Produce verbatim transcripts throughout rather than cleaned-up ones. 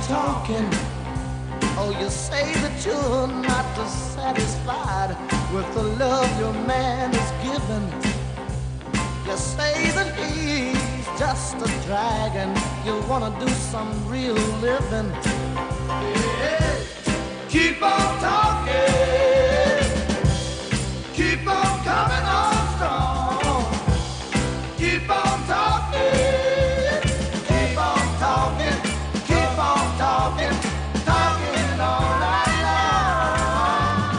talking. Oh, you say that you're not satisfied with the love your man is giving. You say that he's just a dragon. You wanna do some real living. Hey, keep on talking. Keep on coming on strong. Keep on talking. Keep on talking. Keep on talking. Talking all night long.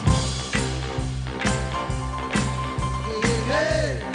Hey, hey.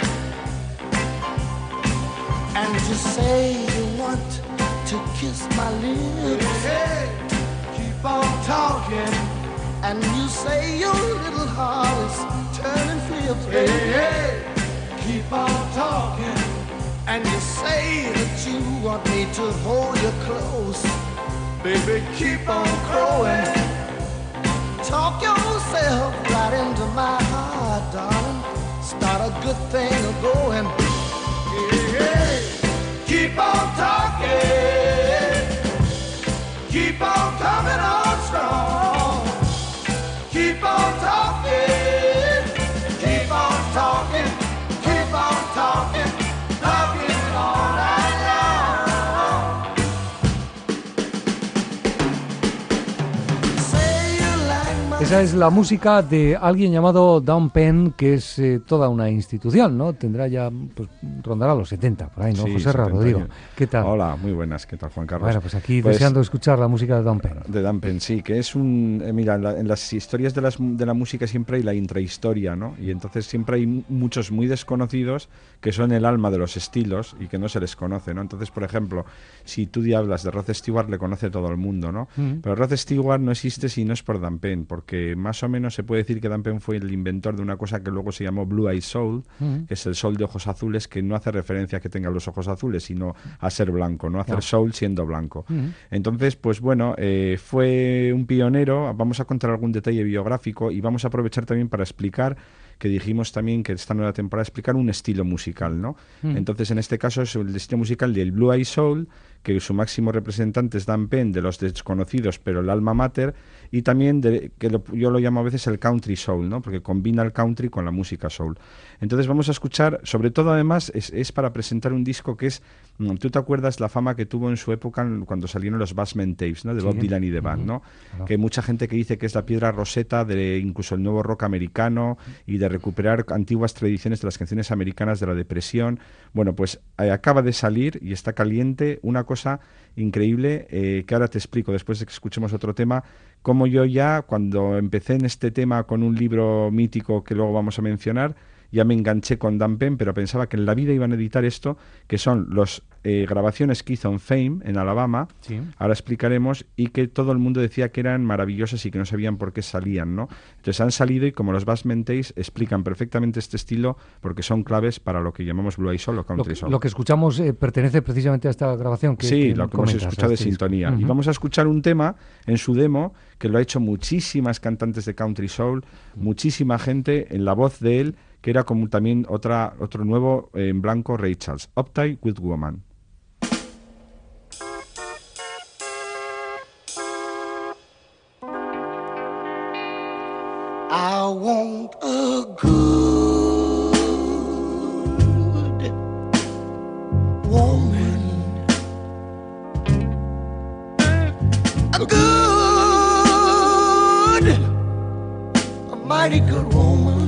And you say you want to kiss my lips. Hey, keep on talking. And you say your little heart is turning flips. Hey, hey, keep on talking. And you say that you want me to hold you close. Baby, keep on crowing. Talk yourself right into my heart, darling. Start a good thing going. Hey, hey, keep on talking. Keep on coming on strong. Keep on talking. Keep on talking. Keep on talking. Talking all night long. Say you like my... Esa es la música de alguien llamado Don Penn, que es eh, toda una institución, ¿no? Tendrá ya, pues, rondará los setenta, por ahí, ¿no? Sí, José Ra, Rodrigo, ¿qué tal? Hola, muy buenas, ¿qué tal, Juan Carlos? Bueno, pues aquí Pues, deseando escuchar la música de Don Penn. De Dan Penn, sí, que es un... Eh, mira, en, la, en las historias de, las, de la música siempre hay la intrahistoria, ¿no? Y entonces siempre hay m- muchos muy desconocidos que son el alma de los estilos y que no se les conoce, ¿no? Entonces, por ejemplo, si tú hablas de Rod Stewart, le conoce todo el mundo, ¿no? Mm. Pero Rod Stewart no existe si no es por Dan Penn, porque más o menos se puede decir que Dan Penn fue el inventor de una cosa que luego se llamó Blue Eye Soul, mm. que es el soul de ojos azules, que no hace referencia a que tenga los ojos azules, sino a ser blanco, no hacer no. soul siendo blanco. Mm. Entonces, pues bueno, eh, fue un pionero. Vamos a contar algún detalle biográfico y vamos a aprovechar también para explicar, que dijimos también que esta nueva temporada explicar un estilo musical, ¿no? Mm. Entonces, en este caso es el estilo musical del Blue Eye Soul, que su máximo representante es Dan Penn, de los desconocidos, pero el alma mater, y también de, que lo, yo lo llamo a veces el country soul, ¿no? Porque combina el country con la música soul. Entonces vamos a escuchar, sobre todo además, es, es para presentar un disco que es, tú te acuerdas la fama que tuvo en su época cuando salieron los Basement Tapes, ¿no? De Bob sí. Dylan y The Band, uh-huh. ¿no? Claro. Que hay mucha gente que dice que es la piedra roseta de incluso el nuevo rock americano y de recuperar antiguas tradiciones de las canciones americanas de la depresión. Bueno, pues eh, acaba de salir y está caliente una cosa increíble, eh, que ahora te explico después de que escuchemos otro tema, como yo ya cuando empecé en este tema con un libro mítico que luego vamos a mencionar, ya me enganché con Dan Penn, pero pensaba que en la vida iban a editar esto, que son las eh, grabaciones que hizo en Fame, en Alabama, sí. Ahora explicaremos, y que todo el mundo decía que eran maravillosas y que no sabían por qué salían, ¿no? Entonces han salido y como los Basement Tapes explican perfectamente este estilo porque son claves para lo que llamamos Blue Eye Soul o Country Soul. Lo, lo que escuchamos eh, pertenece precisamente a esta grabación que Sí, que lo que hemos escuchado de sintonía. Uh-huh. Y vamos a escuchar un tema en su demo que lo ha hecho muchísimas cantantes de Country Soul, uh-huh. muchísima gente en la voz de él, que era como también otra, otro nuevo eh, en blanco, Ray Charles, Uptight with Woman. I want a good woman, a good, a mighty good woman.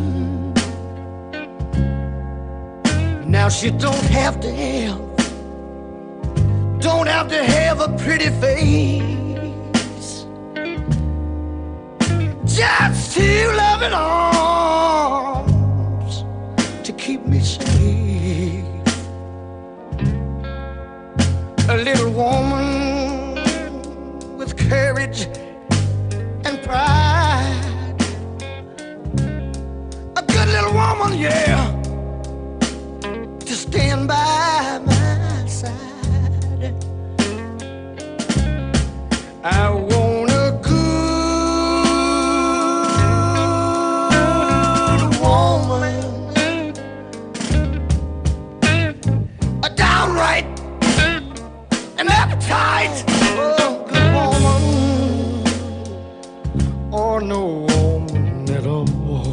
Now she don't have to have, don't have to have a pretty face, just two loving arms to keep me safe. A little woman with courage and pride, a good little woman, yeah, to stand by my side. I want a good woman, a downright, an appetite, oh, no woman at all.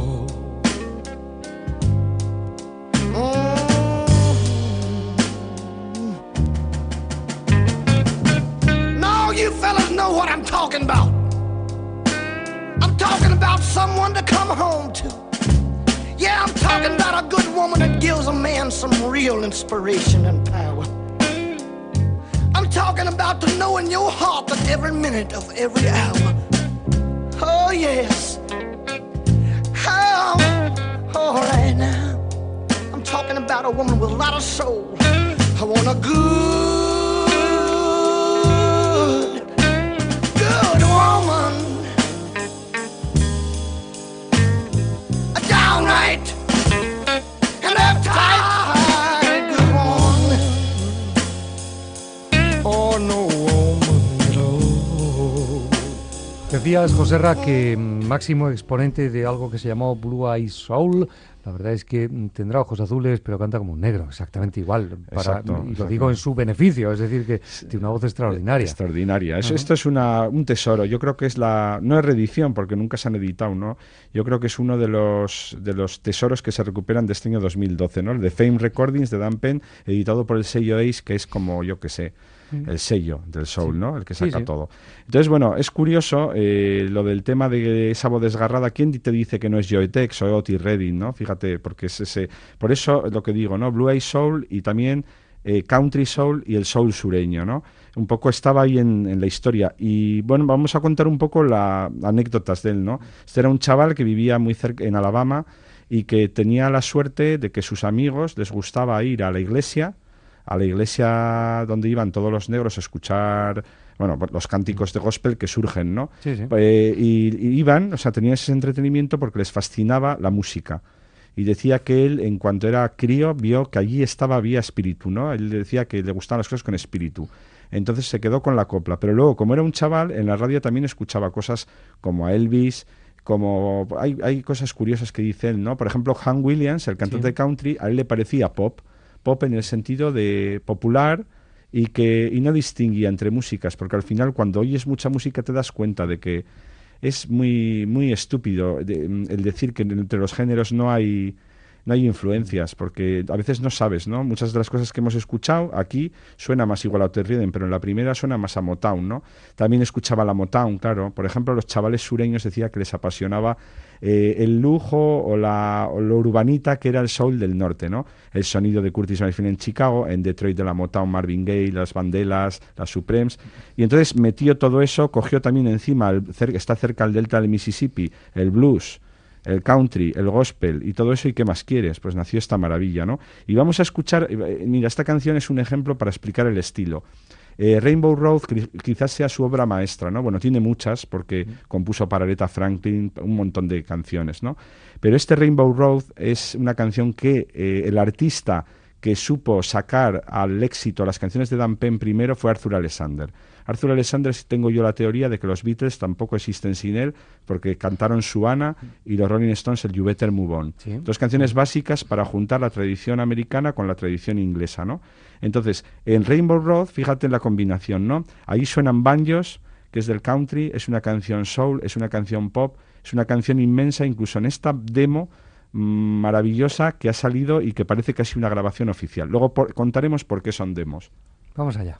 Mm. No, you fellas know what I'm talking about. I'm talking about someone to come home to. Yeah, I'm talking about a good woman that gives a man some real inspiration and power. I'm talking about to know in your heart that every minute of every hour. Oh, yes. Oh, all right now. I'm talking about a woman with a lot of soul. I want a good, good woman. A downright and uptight good woman. Oh, no woman at all. Decías, José Ra, que máximo exponente de algo que se llamó Blue Eyed Soul. La verdad es que tendrá ojos azules, pero canta como un negro, exactamente igual. Para, Exacto, y lo exacto. digo en su beneficio, es decir, que tiene una voz extraordinaria. Extraordinaria. Es, Uh-huh. Esto es una, un tesoro. Yo creo que es la... No es reedición, porque nunca se han editado, ¿no? Yo creo que es uno de los, de los tesoros que se recuperan de este año dos mil doce, ¿no? El de Fame Recordings, de Dan Penn, editado por el sello Ace, que es como, yo que sé, el sello del soul, Sí. ¿no? El que Sí, saca sí. todo. Entonces, bueno, es curioso eh, lo del tema de esa voz desgarrada. ¿Quién te dice que no es Joe Tex o Otis Redding, ¿no? Fíjate, porque es ese... Por eso es lo que digo, ¿no? Blue Eyed Soul y también eh, Country Soul y el soul sureño, ¿no? Un poco estaba ahí en, en la historia. Y bueno, vamos a contar un poco las anécdotas de él, ¿no? Este era un chaval que vivía muy cerca en Alabama y que tenía la suerte de que sus amigos les gustaba ir a la iglesia, a la iglesia donde iban todos los negros a escuchar, bueno, los cánticos de gospel que surgen, ¿no? Sí, sí. Eh, y, y iban, o sea, tenían ese entretenimiento porque les fascinaba la música. Y decía que él, en cuanto era crío, vio que allí estaba, había espíritu, ¿no? Él decía que le gustaban las cosas con espíritu. Entonces se quedó con la copla. Pero luego, como era un chaval, en la radio también escuchaba cosas como a Elvis, como... Hay, hay cosas curiosas que dice él, ¿no? Por ejemplo, Hank Williams, el cantante Sí. de country, a él le parecía pop. Pop en el sentido de popular y que y no distinguía entre músicas, porque al final cuando oyes mucha música te das cuenta de que es muy muy estúpido de, el decir que entre los géneros no hay no hay influencias, porque a veces no sabes, ¿no? Muchas de las cosas que hemos escuchado aquí suena más igual a Otis Redding, pero en la primera suena más a Motown, ¿no? También escuchaba la Motown, claro. Por ejemplo, los chavales sureños decía que les apasionaba eh, el lujo o, la, o lo urbanita que era el soul del norte, ¿no? El sonido de Curtis Mayfield en Chicago, en Detroit de la Motown, Marvin Gaye, las Vandellas, las Supremes, y entonces metió todo eso, cogió también encima, el, cer- está cerca al delta del Mississippi, el blues, el country, el gospel y todo eso, ¿y qué más quieres? Pues nació esta maravilla, ¿no? Y vamos a escuchar, eh, mira, esta canción es un ejemplo para explicar el estilo. Eh, Rainbow Road cri- quizás sea su obra maestra, ¿no? Bueno, tiene muchas, porque compuso para Aretha Franklin un montón de canciones, ¿no? Pero este Rainbow Road es una canción que eh, el artista que supo sacar al éxito las canciones de Dan Penn primero fue Arthur Alexander. Arthur Alexander, tengo yo la teoría de que los Beatles tampoco existen sin él, porque cantaron Suana y los Rolling Stones el You Better Move On. Sí. Dos canciones básicas para juntar la tradición americana con la tradición inglesa, ¿no? Entonces, en Rainbow Road, fíjate en la combinación, ¿no? Ahí suenan banjos, que es del country, es una canción soul, es una canción pop, es una canción inmensa, incluso en esta demo mmm, maravillosa que ha salido y que parece casi una grabación oficial. Luego por, contaremos por qué son demos. Vamos allá.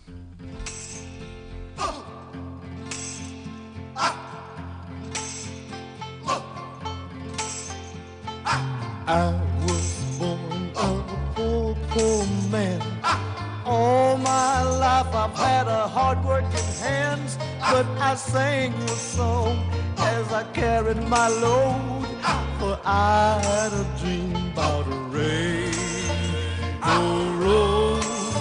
I was born of a poor, poor man. All my life I've had a hard-working hands, but I sang a song as I carried my load, for I had a dream about a rainbow road.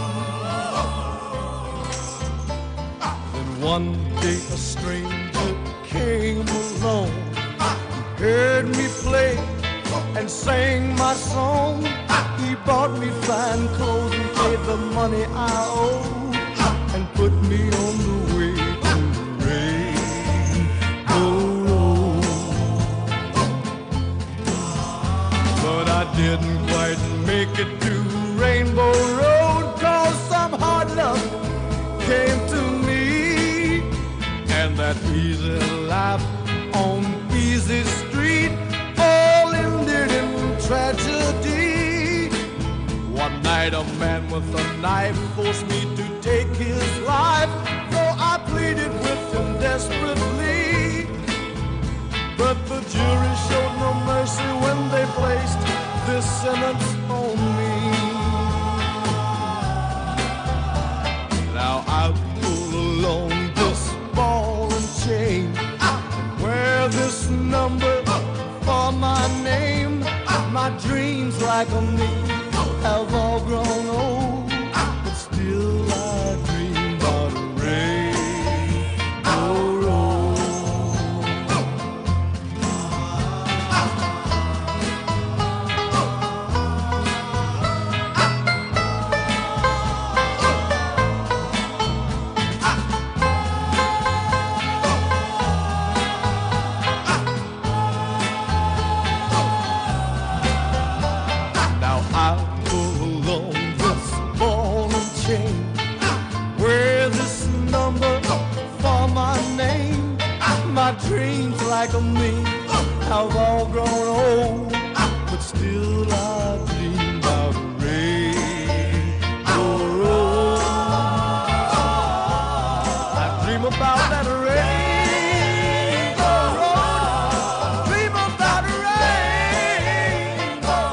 Then one day a stranger came along, heard me play and sang my song. He bought me fine clothes and paid the money I owed, and put me on the way to Rainbow Road. But I didn't quite make it to Rainbow Road, 'cause some hard luck came to me, and that easy life on night a man with a knife forced me to take his life, though I pleaded with him desperately. But the jury showed no mercy when they placed this sentence on me. Now I pull along this ball and chain, wear this number for my name. My dreams like a me have all grown old, but still I dream about a rainbow road. Now I pull along this ball and chain, wear this number for my name. My dreams like a me have all grown old, but still I dream about a rainbow road. I dream about that rainbow road. Dream about a rainbow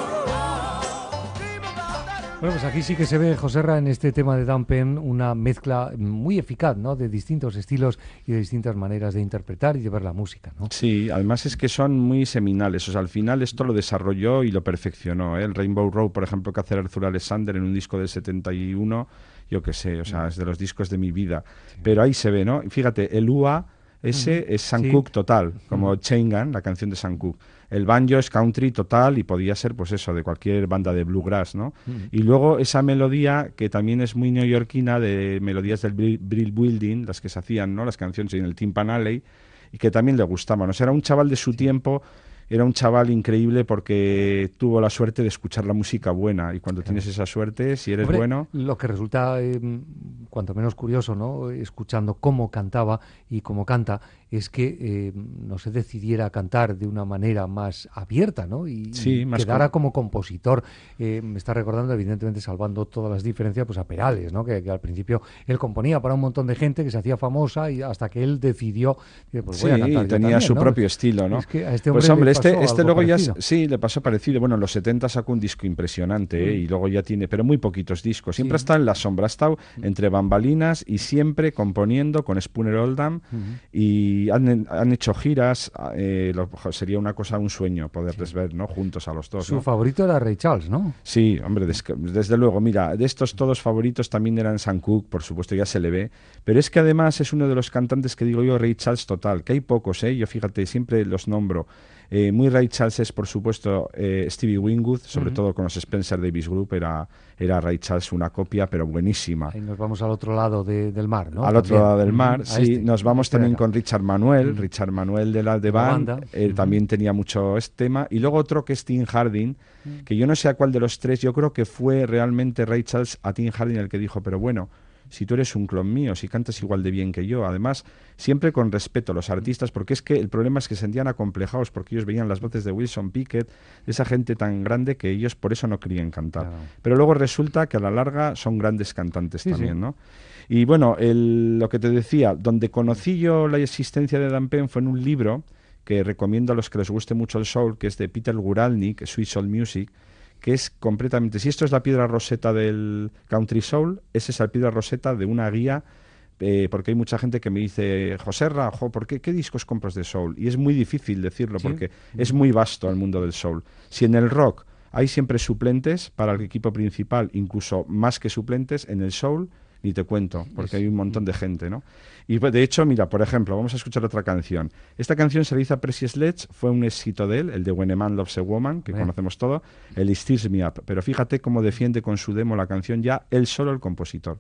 road. Dream about that rainbow. Bueno, pues aquí sí que se ve, Joserra, en este tema de Dan Penn, una mezcla muy eficaz, ¿no?, de distintos estilos y de distintas maneras de interpretar y de ver la música, ¿no? Sí, además es que son muy seminales. O sea, al final esto lo desarrolló y lo perfeccionó, ¿eh? El Rainbow Road, por ejemplo, que hace Arthur Alexander en un disco del setenta y uno, yo qué sé, o sea, es de los discos de mi vida. Sí. Pero ahí se ve, ¿no? Fíjate, el U A ese uh-huh. es Sam sí. Cooke total, como uh-huh. Chain Gun, la canción de Sam Cooke. El banjo es country total y podía ser, pues eso, de cualquier banda de bluegrass, ¿no? Uh-huh. Y luego esa melodía, que también es muy neoyorquina, de melodías del Brill, Brill Building, las que se hacían, ¿no?, las canciones en el Timpan Alley, y que también le gustaban. O sea, era un chaval de su sí. tiempo, era un chaval increíble porque tuvo la suerte de escuchar la música buena, y cuando claro. tienes esa suerte, si eres Hombre, bueno... Lo que resulta, eh, cuanto menos curioso, ¿no?, escuchando cómo cantaba y cómo canta, es que eh, no se decidiera a cantar de una manera más abierta, ¿no?, y, sí, y más quedara con... como compositor. Eh, me está recordando, evidentemente, salvando todas las diferencias, pues a Perales, ¿no?, que, que al principio él componía para un montón de gente que se hacía famosa, y hasta que él decidió, pues sí, voy a cantar yo tenía también, su ¿no? propio estilo, ¿no? Es que a este hombre, pues hombre, le este, pasó este algo luego parecido. ya, sí, le pasó parecido. Bueno, en los setenta sacó un disco impresionante, ¿eh? Mm. Y luego ya tiene, pero muy poquitos discos. Siempre Sí. está en la sombra, ha estado entre bambalinas y siempre componiendo con Spooner Oldham, Mm-hmm. y han, han hecho giras, eh, lo, sería una cosa, un sueño poderles sí. ver, ¿no?, juntos a los dos. Su ¿no? favorito era Ray Charles, ¿no? Sí, hombre, des, desde luego. Mira, de estos todos favoritos también eran Sam Cooke, por supuesto, ya se le ve. Pero es que además es uno de los cantantes que digo yo, Ray Charles total, que hay pocos, ¿eh? Yo fíjate, siempre los nombro. Eh, muy Ray Charles es, por supuesto, eh, Stevie Winwood, sobre uh-huh. todo con los Spencer Davis Group, era, era Ray Charles una copia, pero buenísima. Ahí nos vamos al otro lado de, del mar, ¿no? Al También. otro lado del mar, uh-huh. sí. Este, nos vamos este también era. con Richard Manuel, uh-huh. Richard Manuel de la de Band, banda. eh, uh-huh. también tenía mucho este tema. Y luego otro que es Tim Harding, uh-huh. que yo no sé a cuál de los tres, yo creo que fue realmente Ray Charles a Tim Harding el que dijo, pero bueno, si tú eres un clon mío, si cantas igual de bien que yo. Además, siempre con respeto a los artistas, porque es que el problema es que se sentían acomplejados, porque ellos veían las voces de Wilson Pickett, esa gente tan grande que ellos por eso no querían cantar. Claro. Pero luego resulta que a la larga son grandes cantantes sí, también, sí. ¿no? Y bueno, el, lo que te decía, donde conocí yo la existencia de Dan Penn fue en un libro que recomiendo a los que les guste mucho el soul, que es de Peter Guralnick, Sweet Soul Music, que es completamente, si esto es la piedra roseta del country soul, esa es la piedra roseta de una guía, eh, porque hay mucha gente que me dice, Joserra, jo, ¿por qué, qué discos compras de soul? Y es muy difícil decirlo, ¿sí? porque es muy vasto el mundo del soul. Si en el rock hay siempre suplentes para el equipo principal, incluso más que suplentes, en el soul ni te cuento, porque hay un montón de gente, ¿no? Y de hecho, mira, por ejemplo, vamos a escuchar otra canción. Esta canción se la hizo a Percy Sledge, fue un éxito de él, el de When a Man Loves a Woman, que Bien. conocemos todo, el It Stirs Me Up. Pero fíjate cómo defiende con su demo la canción ya él solo, el compositor.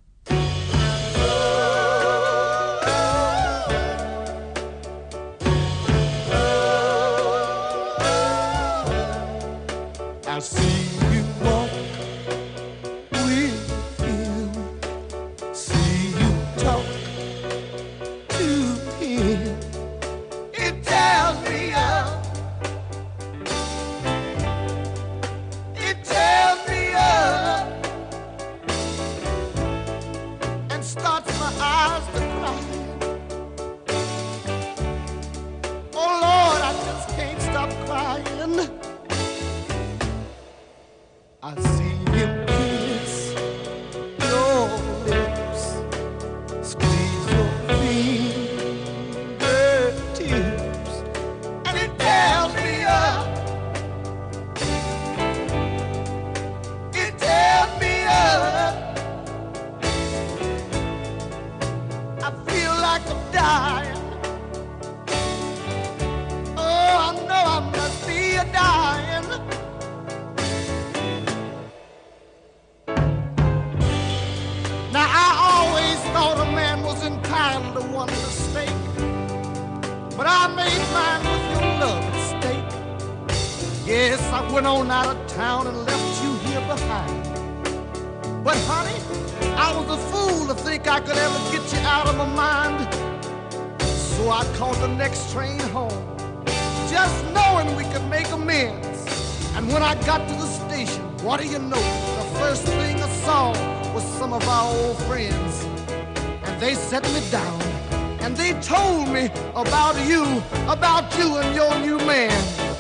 I see you walk with him, see you talk to him. It tells me up, it tells me up kind of one mistake, but I made mine with your love at stake. Yes, I went on out of town and left you here behind. But honey, I was a fool to think I could ever get you out of my mind. So I caught the next train home, just knowing we could make amends. And when I got to the station, what do you know? The first thing I saw was some of our old friends. And they set me down, and they told me about you, about you and your new man.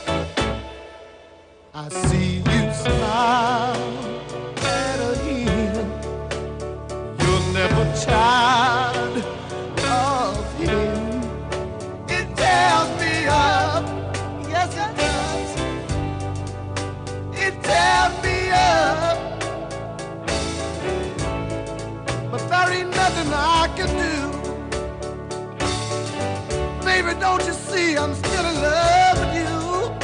I see you smile at him. You're never tired of him. It tears me up, yes it does. It tears me up, but there ain't nothing I can do. Baby, don't you see I'm still in love with you?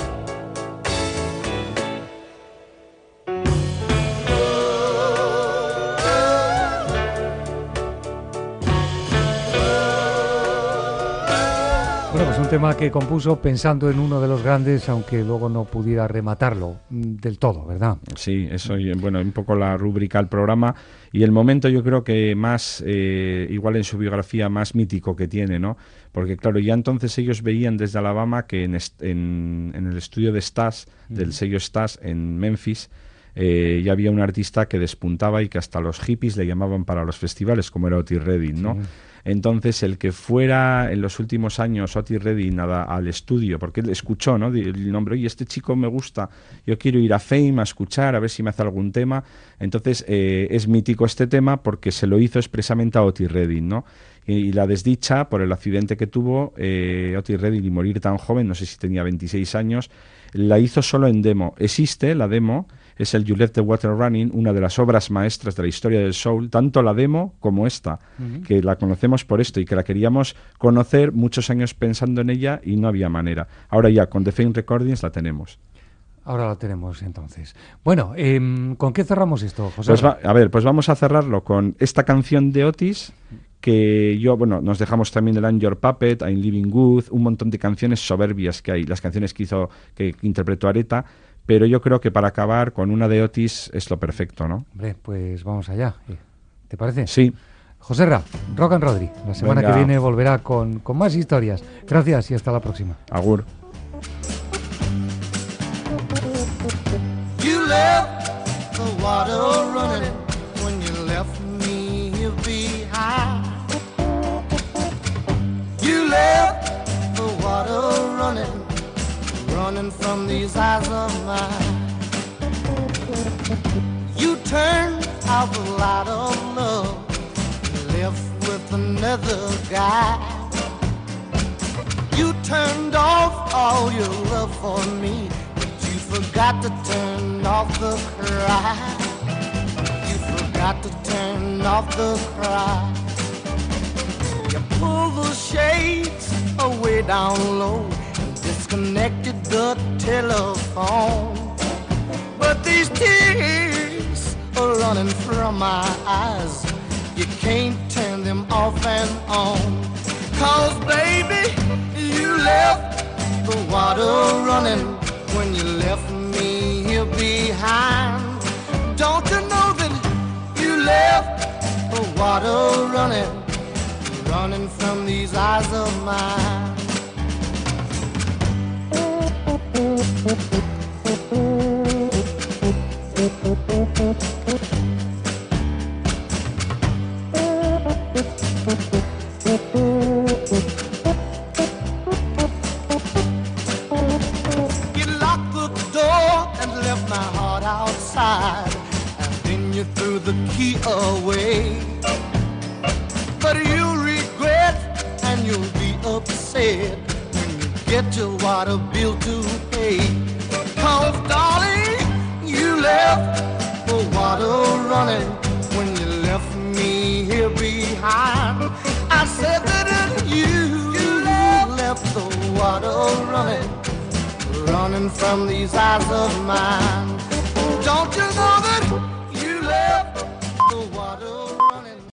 Bueno, pues un tema que compuso pensando en uno de los grandes, aunque luego no pudiera rematarlo del todo, ¿verdad? Sí, eso, y bueno, un poco la rúbrica al programa y el momento yo creo que más, eh, igual en su biografía, más mítico que tiene, ¿no? Porque claro, ya entonces ellos veían desde Alabama que en, en, en el estudio de Stax, mm. del sello Stax en Memphis, eh, ya había un artista que despuntaba y que hasta los hippies le llamaban para los festivales, como era Otis Redding, ¿no? Sí. Entonces, el que fuera en los últimos años Otis Redding a, al estudio, porque él escuchó, ¿no?, el nombre, oye, este chico me gusta, yo quiero ir a Fame a escuchar, a ver si me hace algún tema. Entonces, eh, es mítico este tema porque se lo hizo expresamente a Otis Redding, ¿no? Y, y la desdicha por el accidente que tuvo eh, Otis Redding y morir tan joven, no sé si tenía veintiséis años, la hizo solo en demo. Existe la demo, es el You Left the Water Running, una de las obras maestras de la historia del soul, tanto la demo como esta, uh-huh. que la conocemos por esto y que la queríamos conocer muchos años pensando en ella y no había manera. Ahora ya, con The Fame Recordings la tenemos. Ahora la tenemos entonces. Bueno, eh, ¿con qué cerramos esto, José? Pues va, a ver, pues vamos a cerrarlo con esta canción de Otis, que yo, bueno, nos dejamos también el I'm Your Puppet, I'm Living Good, un montón de canciones soberbias que hay, las canciones que hizo, que interpretó Aretha, pero yo creo que para acabar con una de Otis es lo perfecto, ¿no? Hombre, pues vamos allá. ¿Te parece? Sí. José Ra, Rock and Rodri, la semana Venga. que viene volverá con, con más historias. Gracias y hasta la próxima. Agur. You left the water running when you left me here behind. You left the water running, running from these eyes of mine. You turned out the light of love, left with another guy. You turned off all your love for me, but you forgot to turn off the cry. You forgot to turn off the cry. You pulled the shades away down low, disconnected the telephone, but these tears are running from my eyes. You can't turn them off and on, 'cause baby, you left the water running when you left me here behind. Don't you know that you left the water running, running from these eyes of mine? You locked the door and left my heart outside, and then you threw the key away. But you'll regret and you'll be upset when you get your water bill to pay. 'Cause darling, you left the water running when you left me here behind. I said that you, you left the water running, running from these eyes of mine.